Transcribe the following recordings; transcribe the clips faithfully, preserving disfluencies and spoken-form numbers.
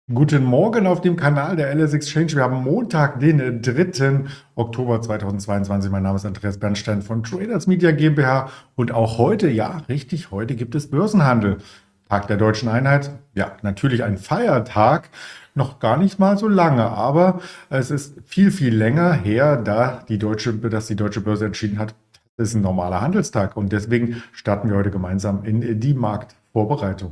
Guten Morgen auf dem Kanal der L S Exchange. Wir haben Montag, den dritten Oktober zweitausendzweiundzwanzig. Mein Name ist Andreas Bernstein von Traders Media GmbH und auch heute, ja, richtig, heute gibt es Börsenhandel. Tag der Deutschen Einheit, ja, natürlich ein Feiertag, noch gar nicht mal so lange, aber es ist viel, viel länger her, da die deutsche, dass die deutsche Börse entschieden hat, es ist ein normaler Handelstag und deswegen starten wir heute gemeinsam in die Marktvorbereitung.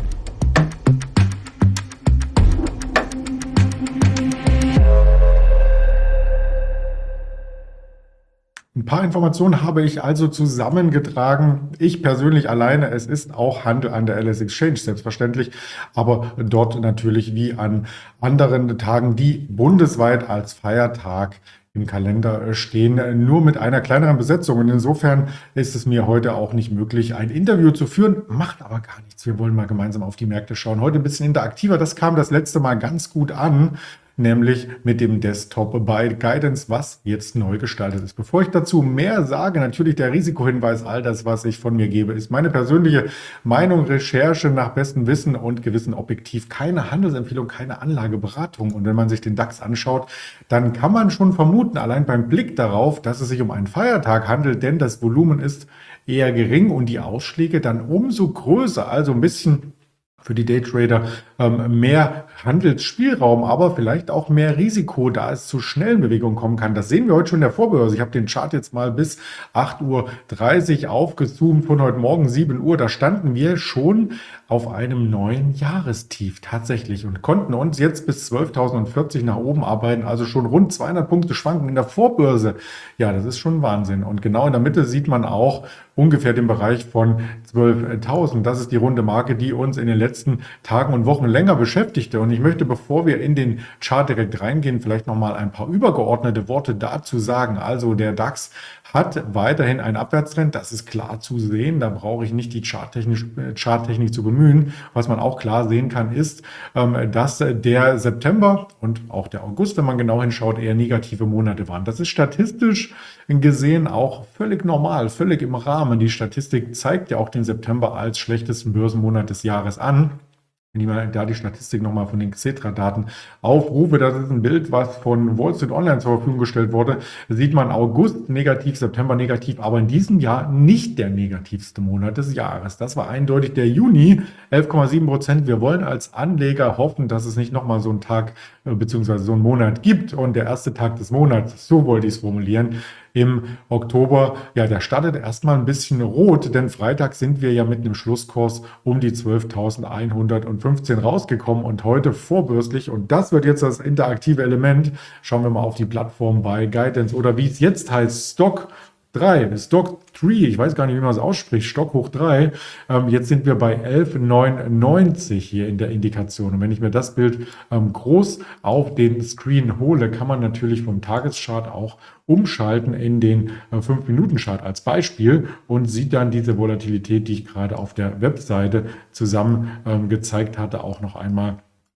Ein paar Informationen habe ich also zusammengetragen. Ich persönlich alleine, es ist auch Handel an der L S Exchange, selbstverständlich, aber dort natürlich wie an anderen Tagen, die bundesweit als Feiertag im Kalender stehen, nur mit einer kleineren Besetzung. Und insofern ist es mir heute auch nicht möglich, ein Interview zu führen. Macht aber gar nichts. Wir wollen mal gemeinsam auf die Märkte schauen. Heute ein bisschen interaktiver. Das kam das letzte Mal ganz gut an, nämlich mit dem Desktop bei Guidance, was jetzt neu gestaltet ist. Bevor ich dazu mehr sage, natürlich der Risikohinweis, all das, was ich von mir gebe, ist meine persönliche Meinung, Recherche nach bestem Wissen und Gewissen, objektiv, keine Handelsempfehlung, keine Anlageberatung. Und wenn man sich den DAX anschaut, dann kann man schon vermuten, allein beim Blick darauf, dass es sich um einen Feiertag handelt, denn das Volumen ist eher gering und die Ausschläge dann umso größer, also ein bisschen für die Daytrader ähm, mehr Handelsspielraum, aber vielleicht auch mehr Risiko, da es zu schnellen Bewegungen kommen kann. Das sehen wir heute schon in der Vorbörse. Ich habe den Chart jetzt mal bis acht Uhr dreißig aufgezoomt von heute Morgen sieben Uhr. Da standen wir schon auf einem neuen Jahrestief tatsächlich und konnten uns jetzt bis zwölftausendvierzig nach oben arbeiten, also schon rund zweihundert Punkte schwanken in der Vorbörse. Ja, das ist schon Wahnsinn. Und genau in der Mitte sieht man auch ungefähr den Bereich von zwölftausend. Das ist die runde Marke, die uns in den letzten Tagen und Wochen länger beschäftigte. Und ich möchte, bevor wir in den Chart direkt reingehen, vielleicht noch mal ein paar übergeordnete Worte dazu sagen. Also der DAX hat weiterhin einen Abwärtstrend, das ist klar zu sehen. Da brauche ich nicht die Charttechnik, Charttechnik zu bemühen. Was man auch klar sehen kann, ist, dass der September und auch der August, wenn man genau hinschaut, eher negative Monate waren. Das ist statistisch gesehen auch völlig normal, völlig im Rahmen. Die Statistik zeigt ja auch den September als schlechtesten Börsenmonat des Jahres an. Wenn ich mal da die Statistik nochmal von den Xetra-Daten aufrufe, das ist ein Bild, was von Wall Street Online zur Verfügung gestellt wurde, sieht man August negativ, September negativ, aber in diesem Jahr nicht der negativste Monat des Jahres. Das war eindeutig der Juni, elf Komma sieben Prozent. Wir wollen als Anleger hoffen, dass es nicht nochmal so einen Tag bzw. so einen Monat gibt und der erste Tag des Monats, so wollte ich es formulieren, im Oktober, ja, der startet erstmal ein bisschen rot, denn Freitag sind wir ja mit einem Schlusskurs um die zwölftausendeinhundertfünfzehn rausgekommen und heute vorbörslich, und das wird jetzt das interaktive Element, schauen wir mal auf die Plattform bei Guidance oder wie es jetzt heißt, Stock drei, Stock drei, ich weiß gar nicht, wie man es ausspricht, Stock hoch drei. Ähm, jetzt sind wir bei elf Komma neunundneunzig hier in der Indikation. Und wenn ich mir das Bild ähm, groß auf den Screen hole, kann man natürlich vom Tageschart auch umschalten in den äh, fünf Minuten Chart als Beispiel und sieht dann diese Volatilität, die ich gerade auf der Webseite zusammen ähm, gezeigt hatte, auch noch einmal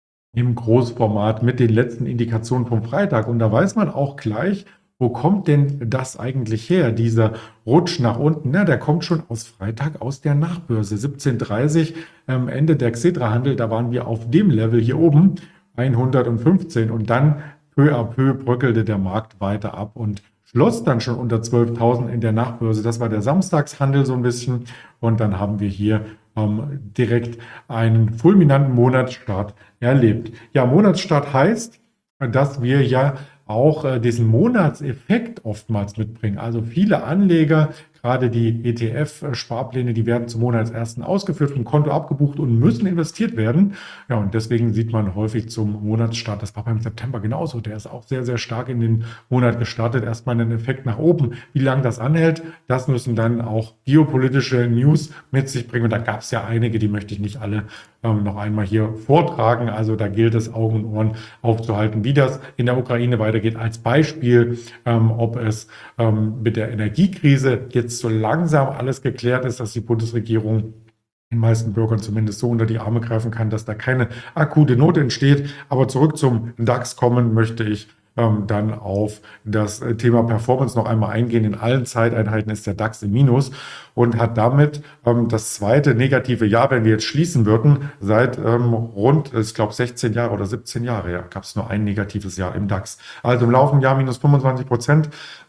im Großformat mit den letzten Indikationen vom Freitag. Und da weiß man auch gleich, wo kommt denn das eigentlich her, dieser Rutsch nach unten? Na, der kommt schon aus Freitag, aus der Nachbörse. siebzehn Uhr dreißig, ähm, Ende der Xetra-Handel, da waren wir auf dem Level hier oben, hundertfünfzehn. Und dann peu à peu bröckelte der Markt weiter ab und schloss dann schon unter zwölftausend in der Nachbörse. Das war der Samstagshandel so ein bisschen. Und dann haben wir hier ähm, direkt einen fulminanten Monatsstart erlebt. Ja, Monatsstart heißt, dass wir ja auch äh, diesen Monatseffekt oftmals mitbringen. Also viele Anleger, gerade die E T F-Sparpläne, die werden zum Monatsersten ausgeführt, vom Konto abgebucht und müssen investiert werden. Ja, und deswegen sieht man häufig zum Monatsstart, das war beim September genauso, der ist auch sehr, sehr stark in den Monat gestartet, erstmal einen Effekt nach oben. Wie lange das anhält, das müssen dann auch geopolitische News mit sich bringen. Und da gab es ja einige, die möchte ich nicht alle ähm, noch einmal hier vortragen. Also da gilt es, Augen und Ohren aufzuhalten, wie das in der Ukraine weitergeht. Als Beispiel, ähm, ob es ähm, mit der Energiekrise jetzt so langsam alles geklärt ist, dass die Bundesregierung den meisten Bürgern zumindest so unter die Arme greifen kann, dass da keine akute Not entsteht. Aber zurück zum DAX kommen möchte ich ähm, dann auf das äh, Thema Performance noch einmal eingehen. In allen Zeiteinheiten ist der DAX im Minus und hat damit ähm, das zweite negative Jahr, wenn wir jetzt schließen würden, seit ähm, rund, ich glaube, sechzehn Jahre oder siebzehn Jahre, ja, gab es nur ein negatives Jahr im DAX. Also im laufenden Jahr minus fünfundzwanzig Prozent.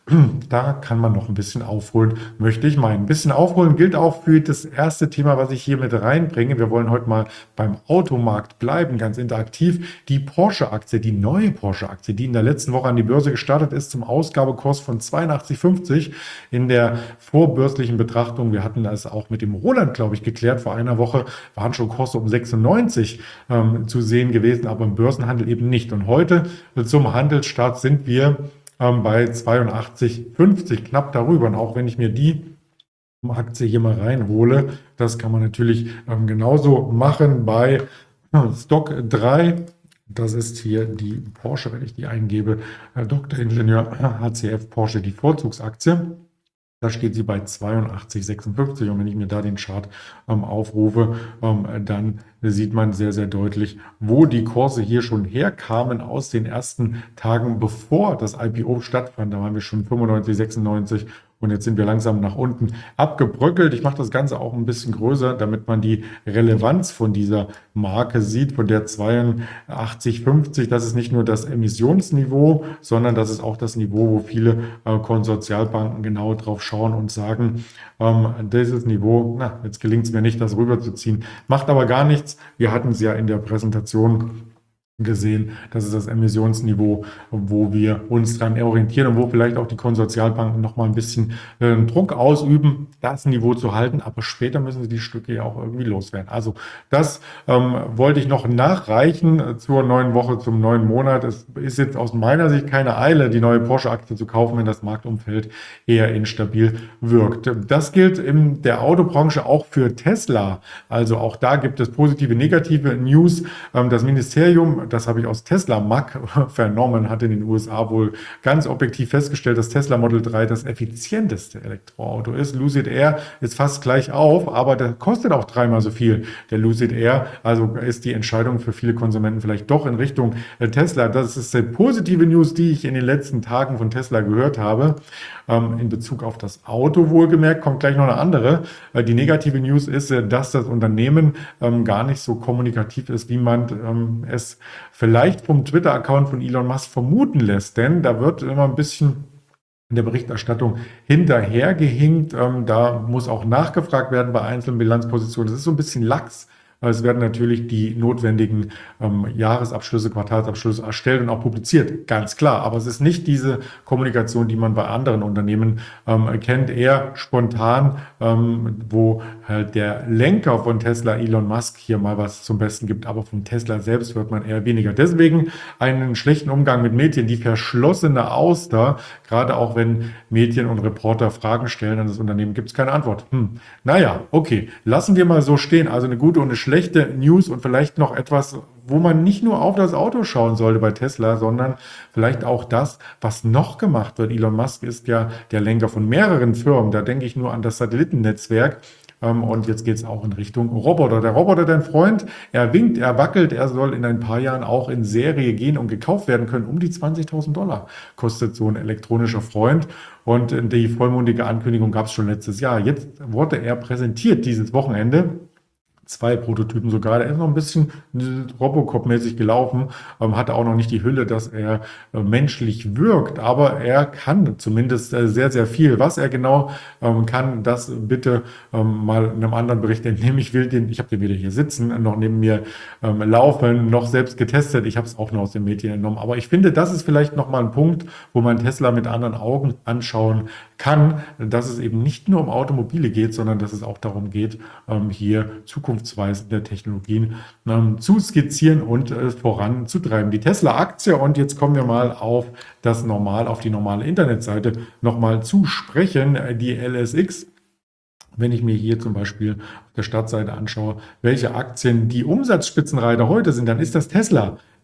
Da kann man noch ein bisschen aufholen, möchte ich meinen. Ein bisschen aufholen gilt auch für das erste Thema, was ich hier mit reinbringe. Wir wollen heute mal beim Automarkt bleiben, ganz interaktiv. Die Porsche-Aktie, die neue Porsche-Aktie, die in der letzten Woche an die Börse gestartet ist, zum Ausgabekurs von zweiundachtzig fünfzig in der vorbörslichen Betrachtung. Wir hatten das auch mit dem Roland, glaube ich, geklärt. Vor einer Woche waren schon Kurse um sechsundneunzig ähm, zu sehen gewesen, aber im Börsenhandel eben nicht. Und heute zum Handelsstart sind wir bei zweiundachtzig fünfzig, knapp darüber. Und auch wenn ich mir die Aktie hier mal reinhole, das kann man natürlich ähm, genauso machen bei Stock drei. Das ist hier die Porsche, wenn ich die eingebe, äh, Doktor Ingenieur H C F Porsche, die Vorzugsaktie. Da steht sie bei zweiundachtzig sechsundfünfzig und wenn ich mir da den Chart ähm, aufrufe, ähm, dann sieht man sehr, sehr deutlich, wo die Kurse hier schon herkamen aus den ersten Tagen, bevor das I P O stattfand. Da waren wir schon fünfundneunzig, sechsundneunzig und jetzt sind wir langsam nach unten abgebröckelt. Ich mache das Ganze auch ein bisschen größer, damit man die Relevanz von dieser Marke sieht, von der zweiundachtzig fünfzig. Das ist nicht nur das Emissionsniveau, sondern das ist auch das Niveau, wo viele äh, Konsortialbanken genau drauf schauen und sagen, ähm, dieses Niveau, na, jetzt gelingt es mir nicht, das rüberzuziehen. Macht aber gar nichts. Wir hatten es ja in der Präsentation gesehen, das ist das Emissionsniveau, wo wir uns dran orientieren und wo vielleicht auch die Konsortialbanken noch mal ein bisschen äh, Druck ausüben, das Niveau zu halten, aber später müssen sie die Stücke ja auch irgendwie loswerden. Also das ähm, wollte ich noch nachreichen zur neuen Woche, zum neuen Monat. Es ist jetzt aus meiner Sicht keine Eile, die neue Porsche-Aktie zu kaufen, wenn das Marktumfeld eher instabil wirkt. Das gilt in der Autobranche auch für Tesla. Also auch da gibt es positive, negative News. Ähm, das Ministerium, das habe ich aus Tesla Mag vernommen, hat in den U S A wohl ganz objektiv festgestellt, dass Tesla Model drei das effizienteste Elektroauto ist. Lucid Air ist fast gleich auf, aber der kostet auch dreimal so viel, der Lucid Air. Also ist die Entscheidung für viele Konsumenten vielleicht doch in Richtung Tesla. Das ist die positive News, die ich in den letzten Tagen von Tesla gehört habe. Ähm, in Bezug auf das Auto wohlgemerkt, kommt gleich noch eine andere. Äh, die negative News ist, äh, dass das Unternehmen ähm, gar nicht so kommunikativ ist, wie man ähm, es vielleicht vom Twitter-Account von Elon Musk vermuten lässt, denn da wird immer ein bisschen in der Berichterstattung hinterhergehinkt. Ähm, da muss auch nachgefragt werden bei einzelnen Bilanzpositionen. Das ist so ein bisschen lax. Es werden natürlich die notwendigen ähm, Jahresabschlüsse, Quartalsabschlüsse erstellt und auch publiziert, ganz klar. Aber es ist nicht diese Kommunikation, die man bei anderen Unternehmen ähm, kennt, eher spontan, ähm, wo halt der Lenker von Tesla, Elon Musk, hier mal was zum Besten gibt. Aber von Tesla selbst hört man eher weniger. Deswegen einen schlechten Umgang mit Medien, die verschlossene Auster, gerade auch wenn Medien und Reporter Fragen stellen an das Unternehmen, gibt es keine Antwort. Hm. Naja, okay, lassen wir mal so stehen. Also eine gute und eine schlechte schlechte News und vielleicht noch etwas, wo man nicht nur auf das Auto schauen sollte bei Tesla, sondern vielleicht auch das, was noch gemacht wird. Elon Musk ist ja der Lenker von mehreren Firmen. Da denke ich nur an das Satellitennetzwerk. Und jetzt geht es auch in Richtung Roboter. Der Roboter, dein Freund, er winkt, er wackelt, er soll in ein paar Jahren auch in Serie gehen und gekauft werden können. Um die zwanzigtausend Dollar kostet so ein elektronischer Freund. Und die vollmundige Ankündigung gab es schon letztes Jahr. Jetzt wurde er präsentiert dieses Wochenende. Zwei Prototypen sogar. Der ist noch ein bisschen Robocop-mäßig gelaufen, ähm, hatte auch noch nicht die Hülle, dass er äh, menschlich wirkt, aber er kann zumindest äh, sehr, sehr viel. Was er genau ähm, kann, das bitte ähm, mal in einem anderen Bericht entnehmen. Ich will den, ich habe den weder hier sitzen, noch neben mir ähm, laufen, noch selbst getestet. Ich habe es auch nur aus den Medien entnommen. Aber ich finde, das ist vielleicht nochmal ein Punkt, wo man Tesla mit anderen Augen anschauen kann, dass es eben nicht nur um Automobile geht, sondern dass es auch darum geht, ähm, hier zukunftsweisende Technologien ähm, zu skizzieren und äh, voranzutreiben. Die Tesla-Aktie, und jetzt kommen wir mal auf das normal, auf die normale Internetseite nochmal zu sprechen, die L S X. Wenn ich mir hier zum Beispiel auf der Startseite anschaue, welche Aktien die Umsatzspitzenreiter heute sind, dann ist das Tesla.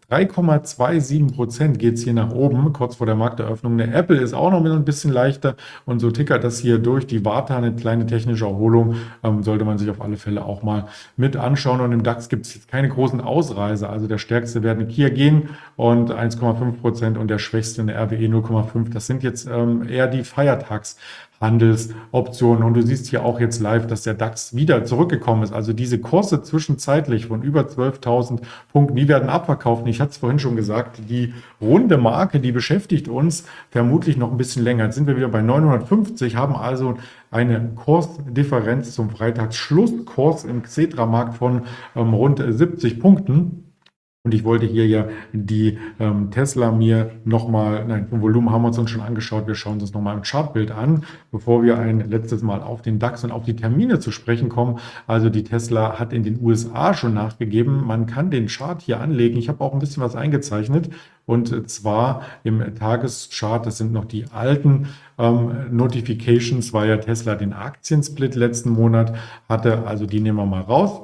drei Komma siebenundzwanzig Prozent geht es hier nach oben, kurz vor der Markteröffnung. Der Apple ist auch noch ein bisschen leichter und so tickert das hier durch. Die Warta, eine kleine technische Erholung, ähm, sollte man sich auf alle Fälle auch mal mit anschauen. Und im DAX gibt es jetzt keine großen Ausreißer. Also der stärkste Wert eine Kia gehen und eins Komma fünf Prozent und der schwächste eine R W E null Komma fünf. Das sind jetzt ähm, eher die Feiertags Handelsoptionen. Und du siehst hier auch jetzt live, dass der DAX wieder zurückgekommen ist. Also diese Kurse zwischenzeitlich von über zwölftausend Punkten, die werden abverkauft. Ich hatte es vorhin schon gesagt, die runde Marke, die beschäftigt uns vermutlich noch ein bisschen länger. Jetzt sind wir wieder bei neunhundertfünfzig, haben also eine Kursdifferenz zum Freitagsschlusskurs im Xetra-Markt von ähm, rund siebzig Punkten. Und ich wollte hier ja die ähm, Tesla mir nochmal, nein, vom Volumen haben wir uns schon angeschaut, wir schauen uns nochmal im Chartbild an, bevor wir ein letztes Mal auf den DAX und auf die Termine zu sprechen kommen. Also die Tesla hat in den U S A schon nachgegeben, man kann den Chart hier anlegen. Ich habe auch ein bisschen was eingezeichnet und zwar im Tageschart, das sind noch die alten ähm, Notifications, weil ja Tesla den Aktiensplit letzten Monat hatte, also die nehmen wir mal raus.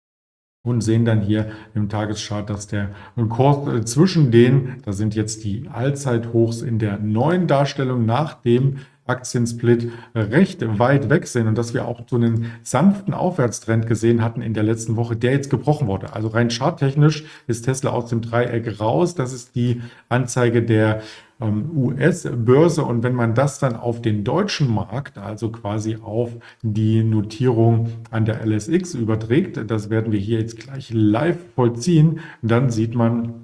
Und sehen dann hier im Tageschart, dass der Kurs zwischen den, da sind jetzt die Allzeithochs in der neuen Darstellung nach dem Aktiensplit recht weit weg sind und dass wir auch so einen sanften Aufwärtstrend gesehen hatten in der letzten Woche, der jetzt gebrochen wurde. Also rein charttechnisch ist Tesla aus dem Dreieck raus. Das ist die Anzeige der U S-Börse und wenn man das dann auf den deutschen Markt, also quasi auf die Notierung an der L S X überträgt, das werden wir hier jetzt gleich live vollziehen, dann sieht man,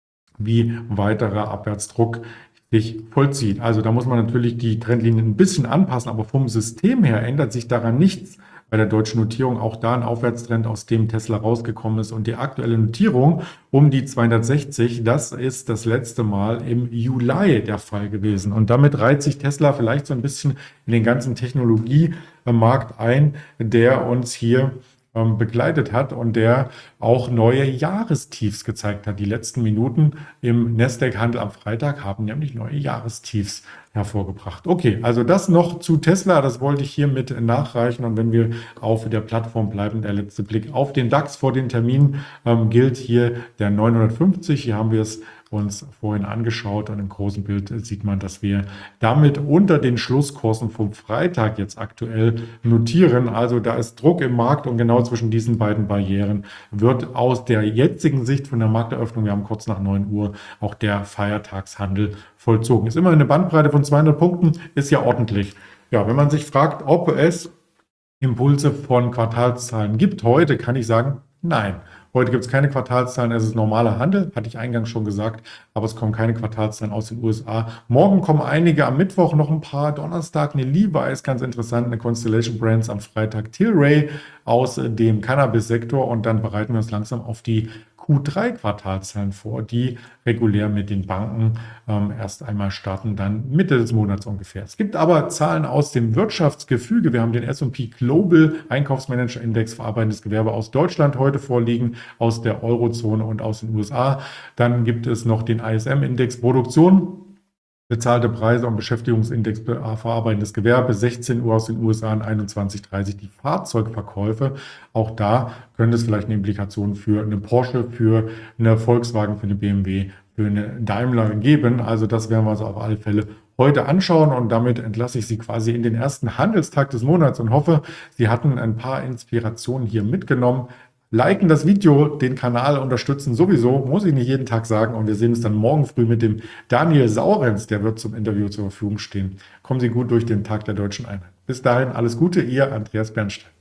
wie weiterer Abwärtsdruck sich vollzieht. Also da muss man natürlich die Trendlinien ein bisschen anpassen, aber vom System her ändert sich daran nichts. Bei der deutschen Notierung auch da ein Aufwärtstrend, aus dem Tesla rausgekommen ist. Und die aktuelle Notierung um die zweihundertsechzig, das ist das letzte Mal im Juli der Fall gewesen. Und damit reiht sich Tesla vielleicht so ein bisschen in den ganzen Technologiemarkt ein, der uns hier begleitet hat und der auch neue Jahrestiefs gezeigt hat. Die letzten Minuten im Nasdaq-Handel am Freitag haben nämlich neue Jahrestiefs hervorgebracht. Okay, also das noch zu Tesla, das wollte ich hiermit nachreichen. Und wenn wir auf der Plattform bleiben, der letzte Blick auf den DAX vor den Terminen ähm, gilt hier der neunhundertfünfzig. Hier haben wir es uns vorhin angeschaut und im großen Bild sieht man, dass wir damit unter den Schlusskursen vom Freitag jetzt aktuell notieren. Also da ist Druck im Markt und genau zwischen diesen beiden Barrieren wird aus der jetzigen Sicht von der Markteröffnung, wir haben kurz nach neun Uhr, auch der Feiertagshandel vollzogen. Ist immer eine Bandbreite von zweihundert Punkten, ist ja ordentlich. Ja, wenn man sich fragt, ob es Impulse von Quartalszahlen gibt, heute kann ich sagen, nein. Heute gibt es keine Quartalszahlen, es ist normaler Handel, hatte ich eingangs schon gesagt, aber es kommen keine Quartalszahlen aus den U S A. Morgen kommen einige, am Mittwoch noch ein paar, Donnerstag eine Levi's, ganz interessant, eine Constellation Brands, am Freitag Tilray aus dem Cannabis-Sektor und dann bereiten wir uns langsam auf die Q drei Quartalszahlen vor, die regulär mit den Banken ähm, erst einmal starten, dann Mitte des Monats ungefähr. Es gibt aber Zahlen aus dem Wirtschaftsgefüge. Wir haben den S und P Global Einkaufsmanager Index verarbeitendes Gewerbe aus Deutschland heute vorliegen, aus der Eurozone und aus den U S A. Dann gibt es noch den I S M-Index Produktion, bezahlte Preise und Beschäftigungsindex verarbeitendes Gewerbe, sechzehn Uhr aus den U S A und einundzwanzig Uhr dreißig die Fahrzeugverkäufe. Auch da könnte es vielleicht eine Implikation für eine Porsche, für eine Volkswagen, für eine B M W, für eine Daimler geben. Also das werden wir uns auf alle Fälle heute anschauen und damit entlasse ich Sie quasi in den ersten Handelstag des Monats und hoffe, Sie hatten ein paar Inspirationen hier mitgenommen. Liken das Video, den Kanal unterstützen sowieso, muss ich nicht jeden Tag sagen. Und wir sehen uns dann morgen früh mit dem Daniel Saurenz, der wird zum Interview zur Verfügung stehen. Kommen Sie gut durch den Tag der Deutschen Einheit. Bis dahin, alles Gute, Ihr Andreas Bernstein.